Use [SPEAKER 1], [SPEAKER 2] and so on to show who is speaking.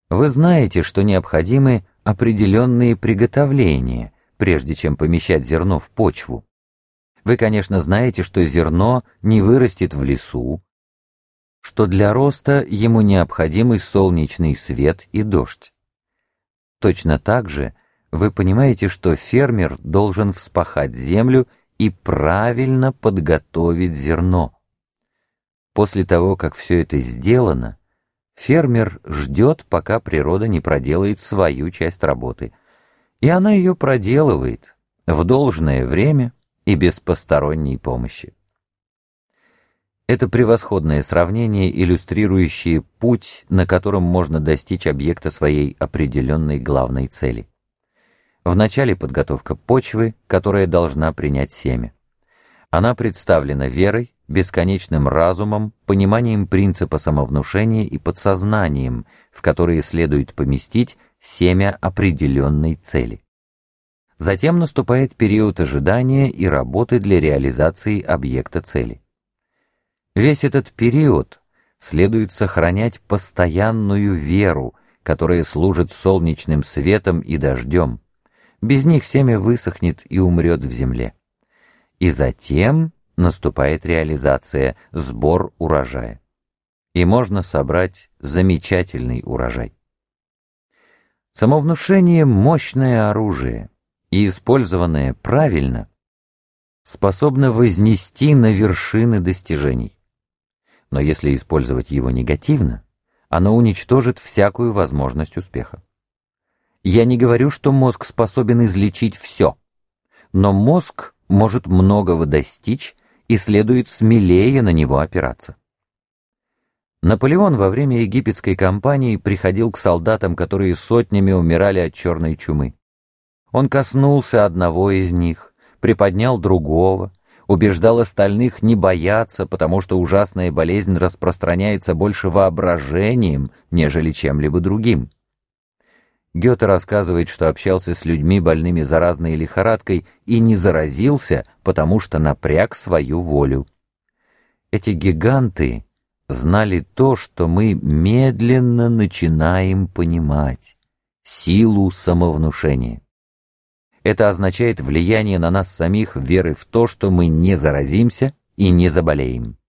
[SPEAKER 1] Вы знаете, что необходимы определенные приготовления, прежде чем помещать зерно в почву. Вы, конечно, знаете, что зерно не вырастет в лесу, что для роста ему необходимы солнечный свет и дождь. Точно так же вы понимаете, что фермер должен вспахать землю и правильно подготовить зерно. После того, как все это сделано, фермер ждет, пока природа не проделает свою часть работы, и она ее проделывает в должное время и без посторонней помощи. Это превосходное сравнение, иллюстрирующее путь, на котором можно достичь объекта своей определенной главной цели. Вначале подготовка почвы, которая должна принять семя. Она представлена верой, бесконечным разумом, пониманием принципа самовнушения и подсознанием, в которые следует поместить семя определенной цели. Затем наступает период ожидания и работы для реализации объекта цели. Весь этот период следует сохранять постоянную веру, которая служит солнечным светом и дождем. Без них семя высохнет и умрет в земле. И затем наступает реализация, сбор урожая. И можно собрать замечательный урожай. Самовнушение — мощное оружие, и, использованное правильно, способно вознести на вершины достижений. Но если использовать его негативно, оно уничтожит всякую возможность успеха. Я не говорю, что мозг способен излечить все, но мозг может многого достичь, и следует смелее на него опираться. Наполеон во время египетской кампании приходил к солдатам, которые сотнями умирали от черной чумы. Он коснулся одного из них, приподнял другого, убеждал остальных не бояться, потому что ужасная болезнь распространяется больше воображением, нежели чем-либо другим. Гёте рассказывает, что общался с людьми, больными заразной лихорадкой, и не заразился, потому что напряг свою волю. Эти гиганты знали то, что мы медленно начинаем понимать — силу самовнушения. Это означает влияние на нас самих веры в то, что мы не заразимся и не заболеем.